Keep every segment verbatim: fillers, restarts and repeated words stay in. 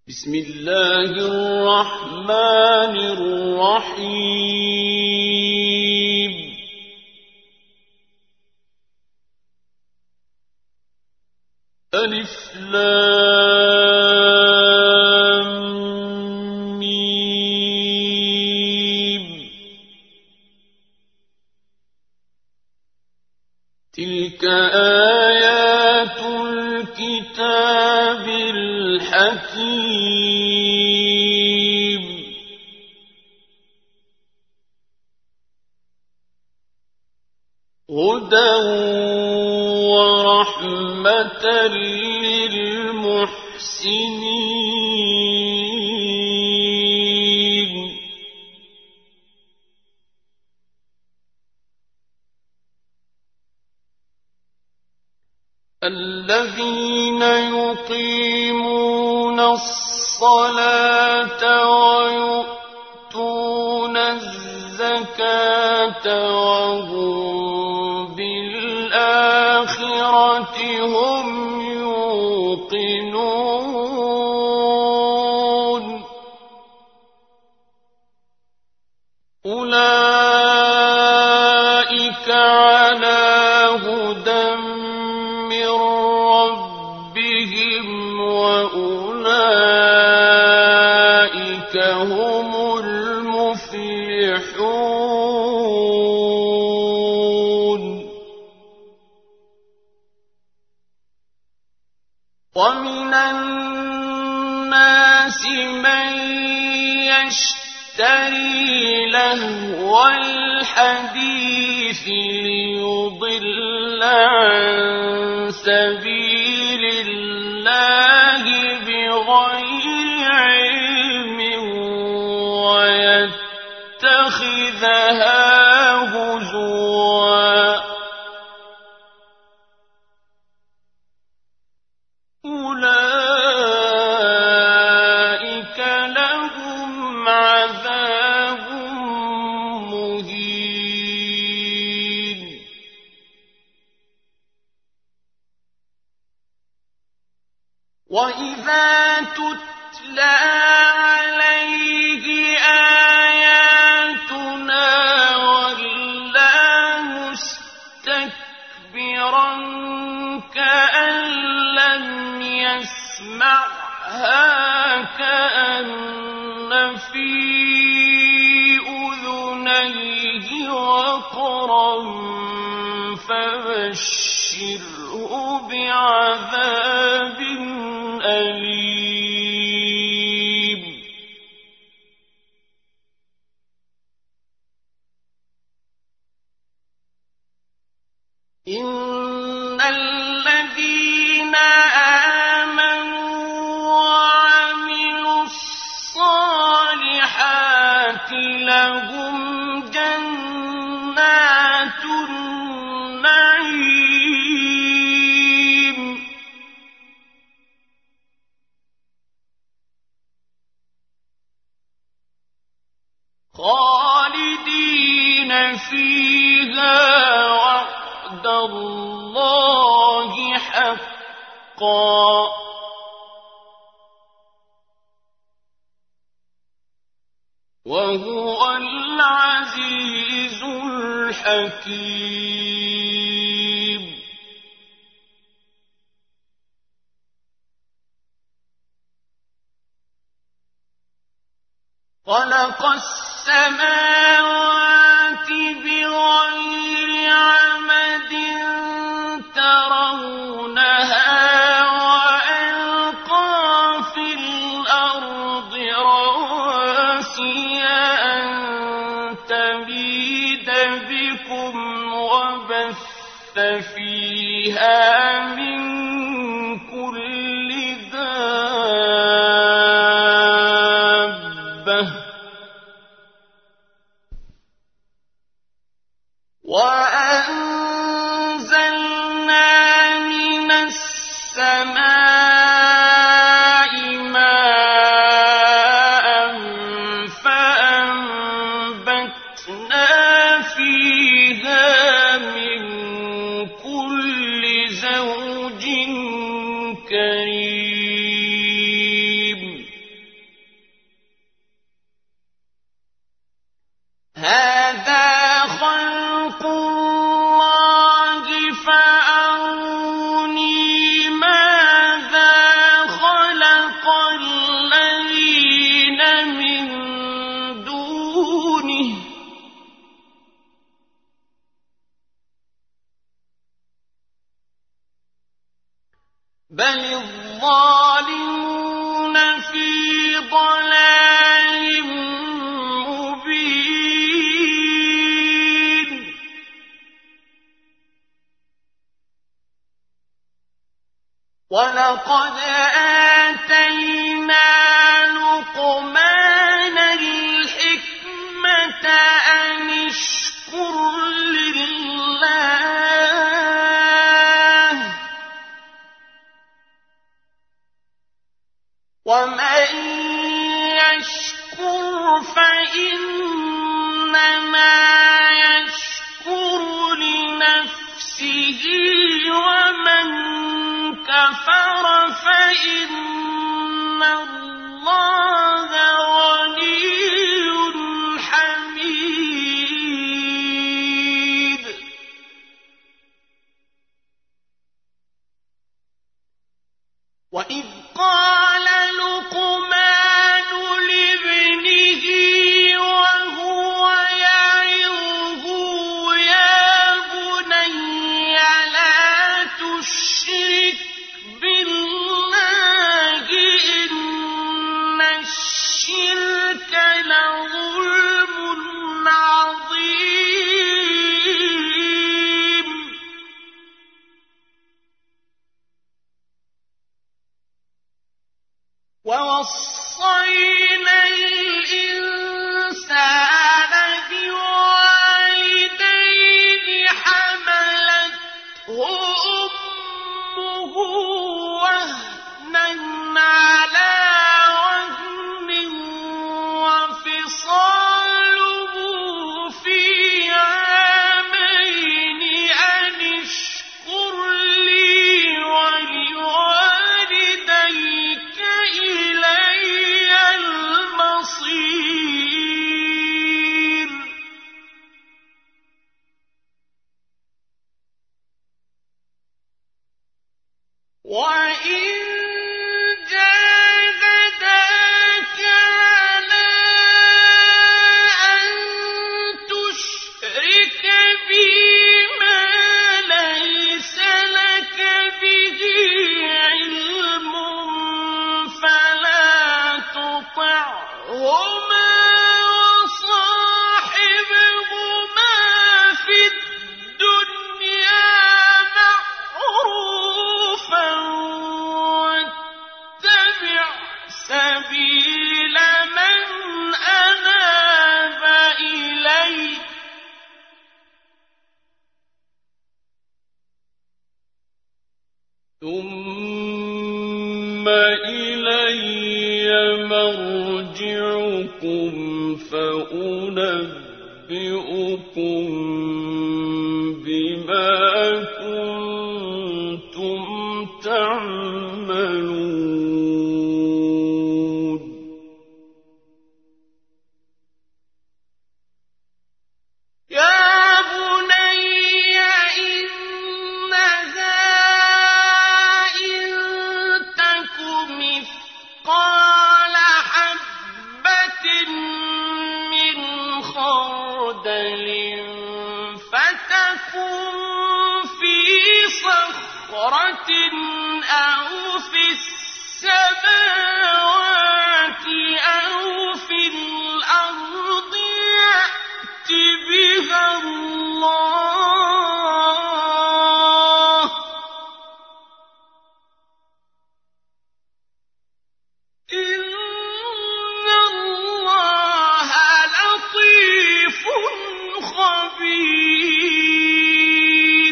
بسم الله الرحمن الرحيم ألف لام ميم تلك آيات الكتاب الحكيم هدى ورحمة للمحسنين الذين يقيمون الصلاة ويؤتون الزكاة وهم بالآخرة هم يوقنون أولئك على هدى من ربهم وأولئك هم المفلحون ومن الناس من يشتري لهو الحديث ليضل عن سبيل الله بغير علم ويتخذها هزوا أولئك لهم عذاب مهين وإذا تتلى عليه آياتنا ولى مستكبرا كأن لم يسمعها كأن في أذنيه وقرا فبشره بعذاب أليم إن الذين آمنوا وعملوا الصالحات لهم جنات النعيم خالدين فيها وعد الله حقا وهو العزيز الحكيم خلق السماوات بغير عمد ترونها وألقى في الأرض رواسي أن تميد بكم وبث فيها من كل دابة وأنزلنا من السماء ماء فأنبتنا فيها من كل زوج لفي ضلال مبين ولقد آتينا لقمان الحكمة أن اشكر لله ومن يشكر فإنما يشكر لنفسه ومن كفر فإن الله غني حميد وإذ قال لقمان لابنه وهو يعظه يا بني لا تشرك بالله إن الشرك لظلم عظيم ووصينا الإنسان بوالديه حملته أمه وهنا على وهن وفصاله في عامين أن اشكر لي ولوالديك إلي المصير وإن جاهداك على أن تشرك بي ما ليس لك به علم فلا تطعهما وصاحبهما في الدنيا معروفا واتبع سبيل من أناب إلي ثم إلي مرجعكم فأنبئكم بما كنتم تعملون يا بني إنها إن تك مثقال حبة من خردل فتكن في صخرة أو في السماوات أو في الأرض يأت بها الله إن الله لطيف خبير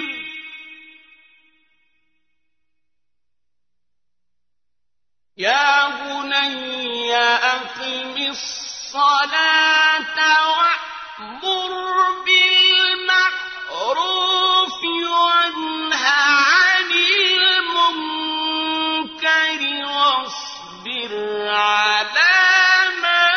يا بني أقم الصلاة وأمر بالمعروف وانه عن المنكر واصبر على ما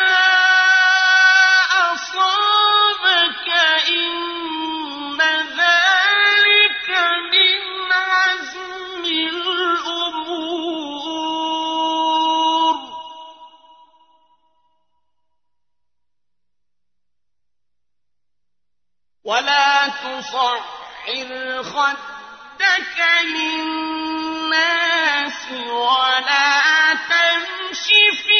أصابك إن ذلك من عزم الأمور ولا تصعر خدك للناس ولا تمش في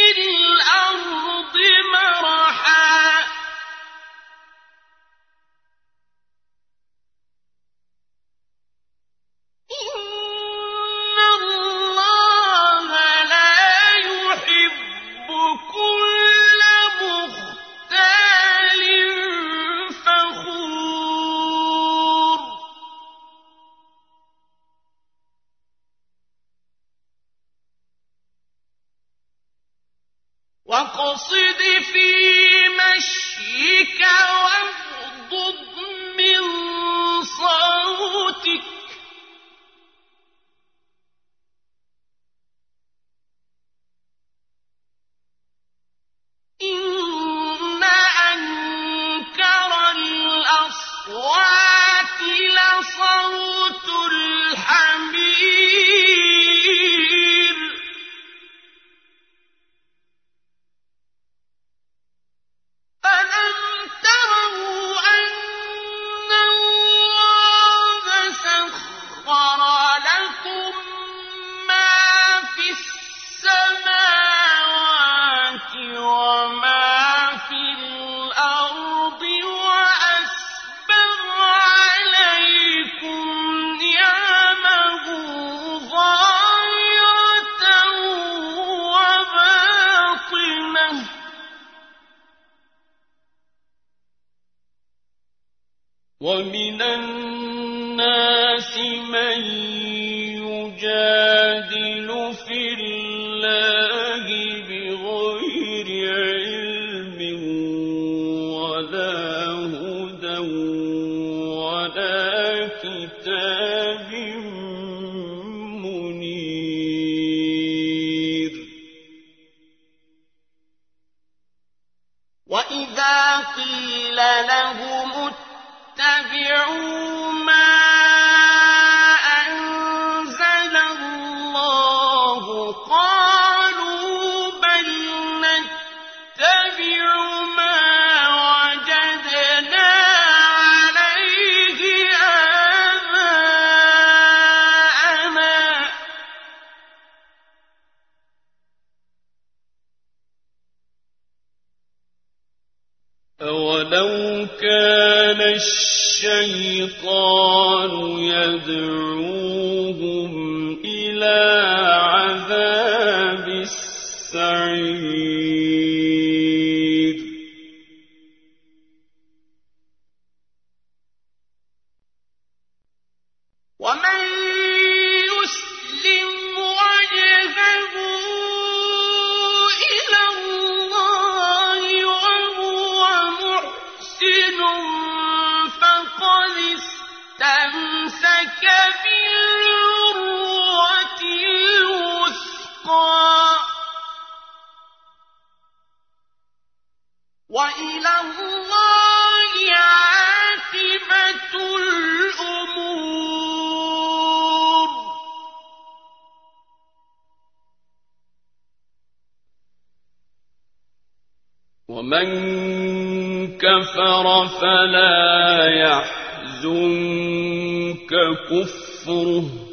وَاقْصِدْ فِي مَشْيِكَ وَاغْضُضْ مِنْ صَوْتِكَ إِنَّ أَنكَرَ الْأَصْوَاتِ لَصَوْتُ الْحَمِيرِ أَلَمْ تَرَوْا أَنَّ اللَّهَ سَخَّرَ لَكُم مَّا فِي السَّمَاوَاتِ وَمَا فِي الْأَرْضِ وَأَسْبَغَ عَلَيْكُمْ نِعَمَهُ ظَاهِرَةً وَبَاطِنَةً ۗ وَمِنَ النَّاسِ مَن يُجَادِلُ فِي اللَّهِ بِغَيْرِ عِلْمٍ وَلَا هُدًى وَلَا كِتَابٍ مُّنِيرٍ وَإِذَا قِيلَ لَهُمُ اتَّبِعُوا مَا أَنزَلَ اللَّهُ قَالُوا بَلْ نَتَّبِعُ مَا وَجَدْنَا عَلَيْهِ آبَاءَنَا ۚ أَوَلَوْ كَانَ الشَّيْطَانُ يَدْعُوهُمْ إِلَىٰ عَذَابِ السَّعِيرِ وَمَن يُسْلِمْ وَجْهَهُ إِلَى اللَّهِ وَهُوَ مُحْسِنٌ فَقَدِ اسْتَمْسَكَ بِالْعُرْوَةِ الْوُثْقَىٰ ۗ وَإِلَى اللَّهِ عَاقِبَةُ الْأُمُورِ وَمَن كَفَرَ فَلَا يَحْزُنكَ كُفْرُهُ ۚ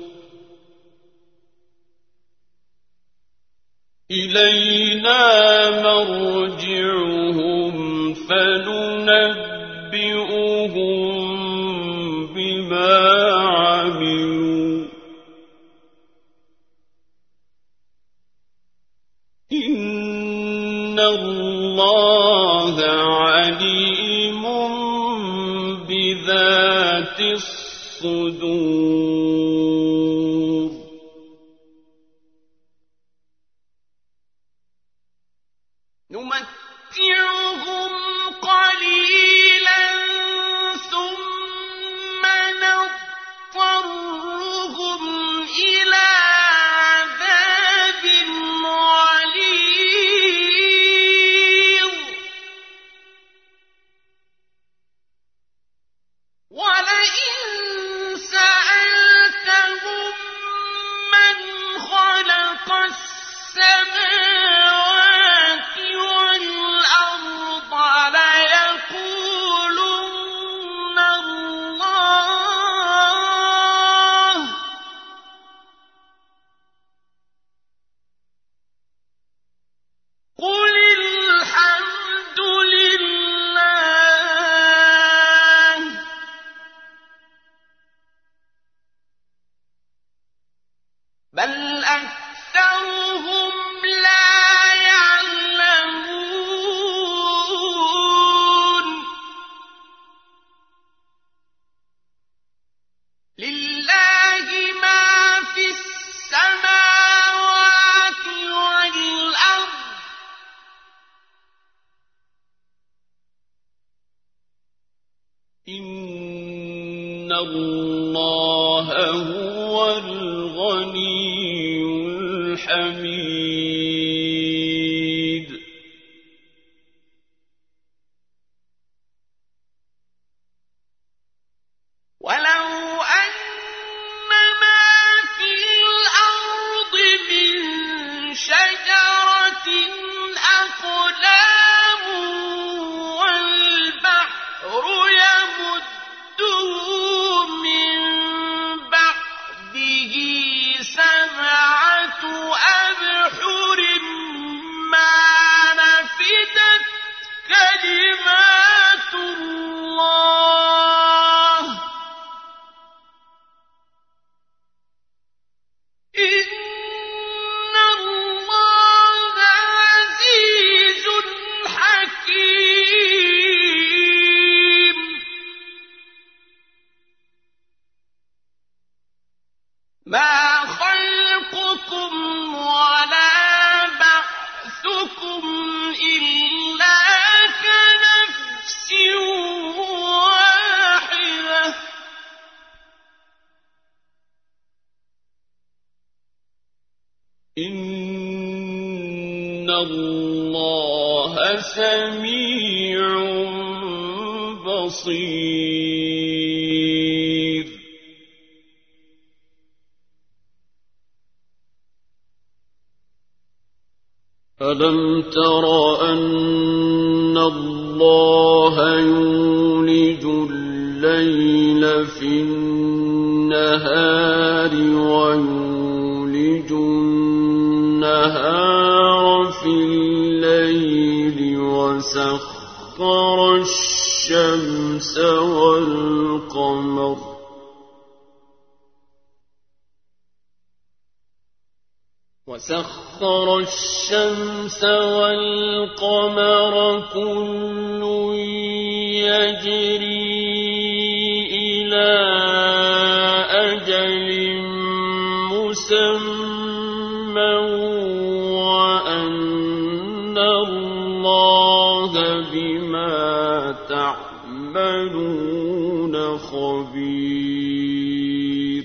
إِلَيْنَا مَرْجِعُهُمْ فَنُنَبِّئُهُم بِمَا عَمِلُوا ۚ إِنَّ اللَّهَ عَلِيمٌ بِذَاتِ الصُّدُورِ نُمَتِّعُهُمْ قَلِيلًا ثُمَّ نَضْطَرُّهُمْ إِلَىٰ عَذَابٍ غَلِيظٍ وَلَئِن سَأَلْتَهُم مَّنْ خَلَقَ السَّمَاوَاتِ وَالْأَرْضَ لَيَقُولُنَّ اللَّهَ هُوَ الْغَنِيُّ الْحَمِيدُ ولو أن ما في الأرض من شجرة أقلام والبحر يمده من بعده سبعة أبحر ما نفدت كلمات الله إِنَّ اللَّهَ عَزِيزٌ حَكِيمٌ مَا خَلْقُكُمْ وَلَا بَعْثُكُمْ إِلَّا كَنَفْسٍ وَاحِدَةٍ ۗ إِنَّ اللَّهَ سَمِيعٌ بَصِيرٌ أَلَمْ تَرَ أَنَّ اللَّهَ يُولِجُ اللَّيْلَ فِي النَّهَارِ وَيُولِجُ النَّهَارَ فِي اللَّيْلِ وَسَخَّرَ الشَّمْسَ وَالْقَمَرَ وَسَخَّرَ الشَّمْسَ وَالْقَمَرَ كُلٌّ يَجْرِي إِلَى أَجَلٍ مُّسَمًّى وَأَنَّ اللَّهَ بِمَا تَعْمَلُونَ خَبِيرٌ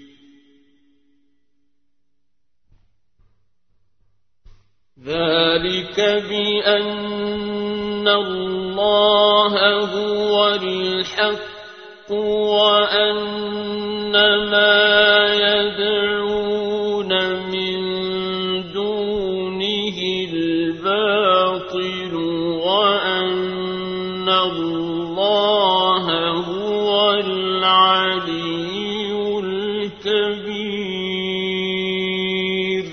ذَلِكَ بِأَنَّ اللَّهَ هُوَ الْحَقُّ وَأَنَّ مَا يَدْعُونَ مِن دُونِهِ الْبَاطِلُ وَأَنَّ اللَّهَ هُوَ الْعَلِيُّ الْكَبِيرُ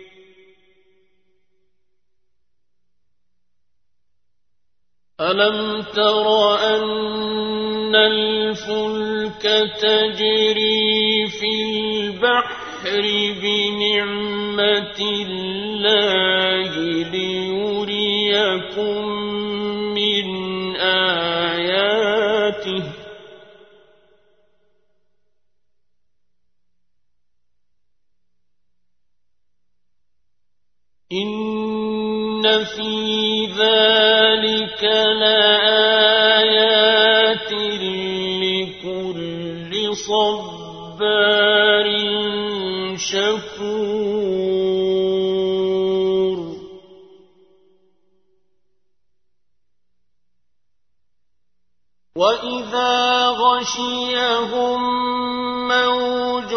أَلَمْ تَرَ أَنَّ الْفُلْكَ تَجْرِي فِي الْبَحْرِ بِنِعْمَتِ اللَّهِ لِيُرِيَكُم مِّنْ آيَاتِهِ ۚ إِنَّ فِي ذَلِكَ لَآيَاتٍ لِكُلِّ صَبَّارٍ شَكُورٍ وَإِذَا غَشِيَهُم مَّوْجٌ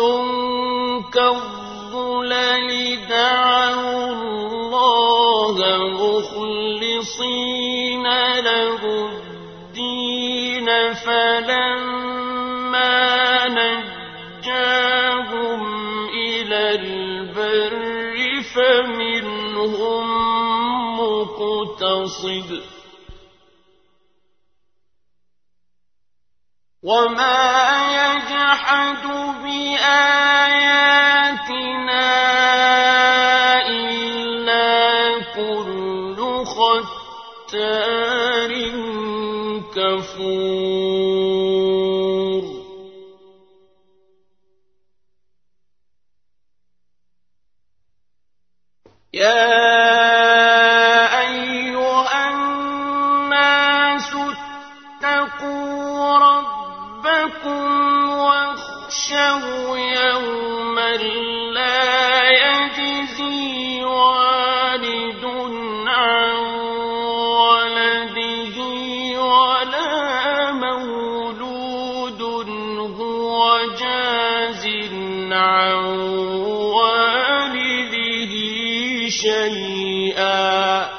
كَالظُّلَلِ دَعَوُا اللَّهَ مُخْلِصِينَ لَهُ الدِّينَ فَلَمَّا نَجَّاهُمْ إِلَى الْبَرِّ فَمِنْهُم مُّقْتَصِدٌ ۚ وَمَا يَجْحَدُ بِآيَاتِنَا إِلَّا كُلُّ خَتَّارٍ كَفُورٍ يَا أَيُّهَا النَّاسُ اتَّقُوا رَبَّكُمْ شيئا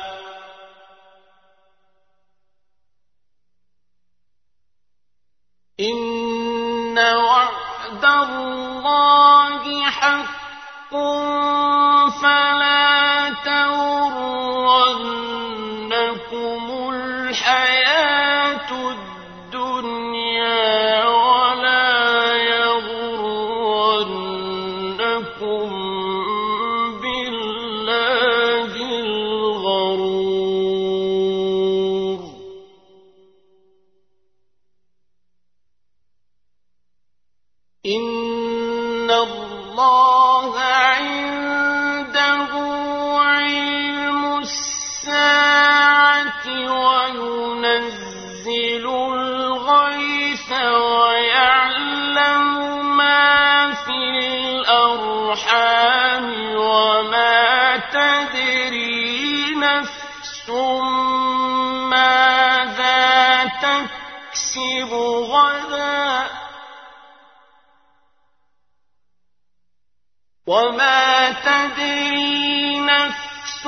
إن وعد الله حق فلا تغرنكم الحياة الدنيا ولا يغرنكم بالله الغرور إن الله عنده علم الساعة وينزل الغيث ويعلم ما في الأرحام وما تدري نفس ماذا تكسب غدا وما تدري نفس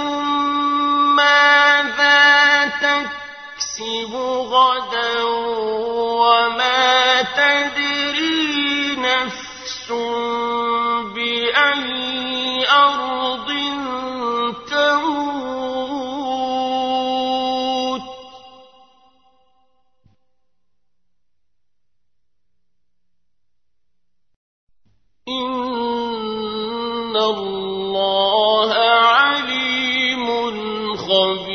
ماذا تكسب غدا وما تدري نفس بأي أرض تموت إن الله عليم خبير